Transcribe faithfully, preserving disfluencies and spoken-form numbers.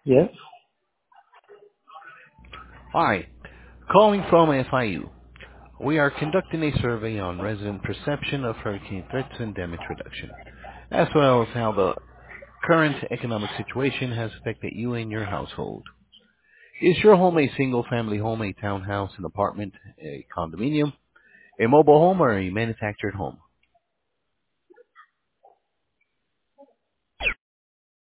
Yes. Hi, calling from F I U. We are conducting a survey on resident perception of hurricane threats and damage reduction, as well as how the current economic situation has affected you and your household. Is your home a single-family home, a townhouse, an apartment, a condominium, a mobile home, or a manufactured home?